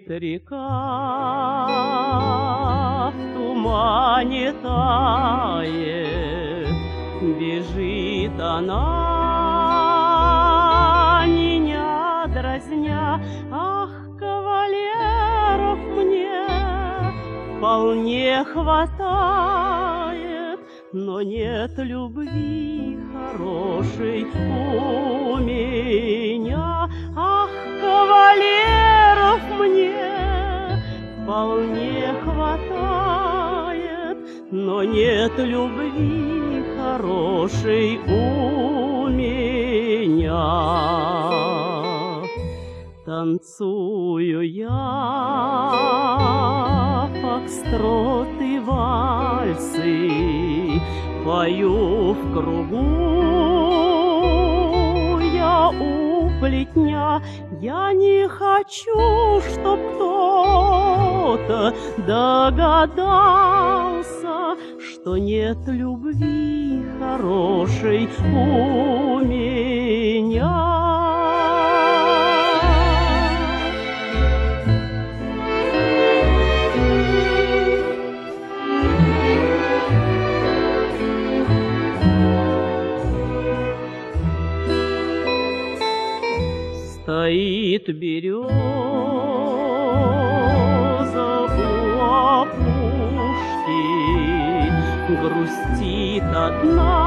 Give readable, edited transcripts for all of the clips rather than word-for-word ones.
Бежит река, в тумане тает, бежит она, меня дразня. Ах, кавалеров мне вполне хватает, но нет любви хорошей у меня. Ах, кавалеров мне вполне хватает, но нет любви хорошей у меня. Танцую я фокстроты, вальсы, пою в кругу я у плетня. Я не хочу, чтоб кто-то догадался, что нет любви хорошей у меня. Стоит береза у опушки, грустит одна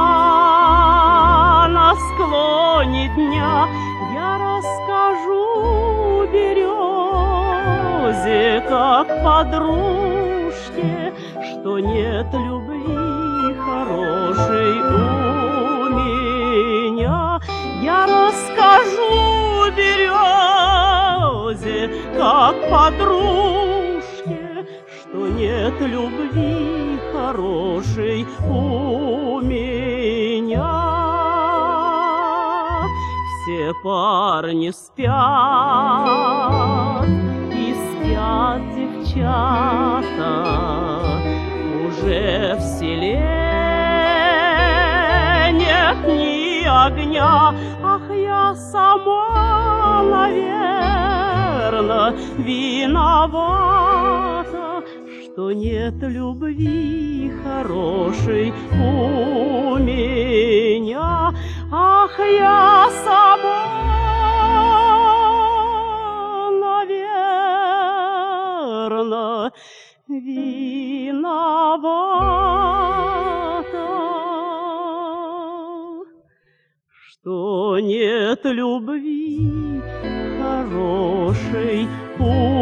на склоне дня. Я расскажу березе, как подружке, что нет любви хорошей у меня. Я расскажу березе, как подружке, что нет любви хорошей у меня. Все парни спят, и спят девчата, уже в селе нет ни огня. Ах, я сама, наверно, виновата, что нет любви хорошей у меня. Ах, я сама, наверно, виновата, что нет любви хорошей у